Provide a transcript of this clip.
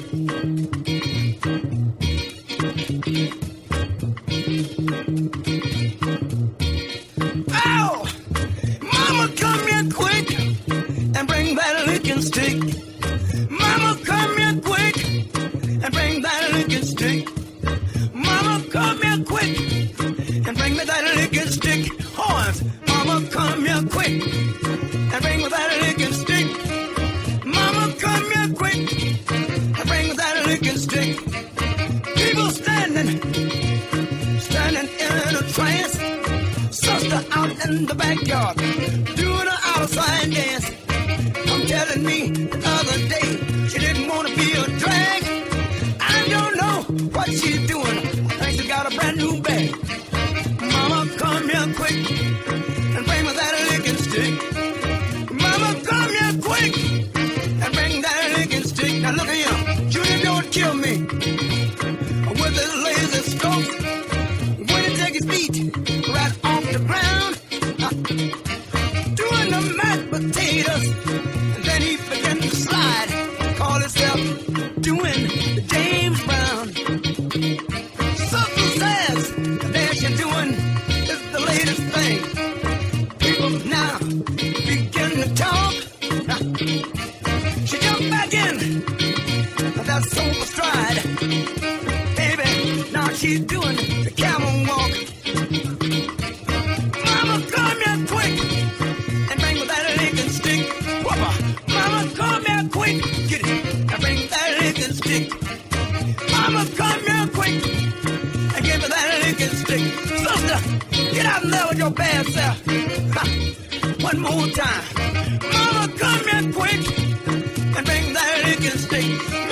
Oh, mama, come here quick and bring that licking stick. Mama, come here quick and bring that licking stick. Mama, come here quick and bring me that licking stick. Horns, mama, come here quick and bring me that licking stick. Mama, come here quick and bring me that licking stick. People standing in a trance. Sister out in the backyard doing an outside dance. I'm telling me the other day she didn't want to be a drag. I don't know what she's doing. I think she got a brand new bag. Mama, come here quick and bring me that licking stick. Mama, come here quick and bring that licking stick. Now look at him, Junior don't kill me with his lazy stroke. When he take his feet right off the ground, doing the mashed potatoes, and then he began to slide. Call himself doing the James Brown. Something says that she's doing is the latest thing. People now begin to talk. She jumped back in that sofa stride. Baby, now she's doing the camel walk. Mama, come here quick and bring me that licking stick. Whopper. Mama, come here quick, get it, and bring that licking stick. Mama, come here quick and give me that licking stick. Sister, get out in there with your bad self. Ha. One more time. Mama, come here quick and bring that licking stick.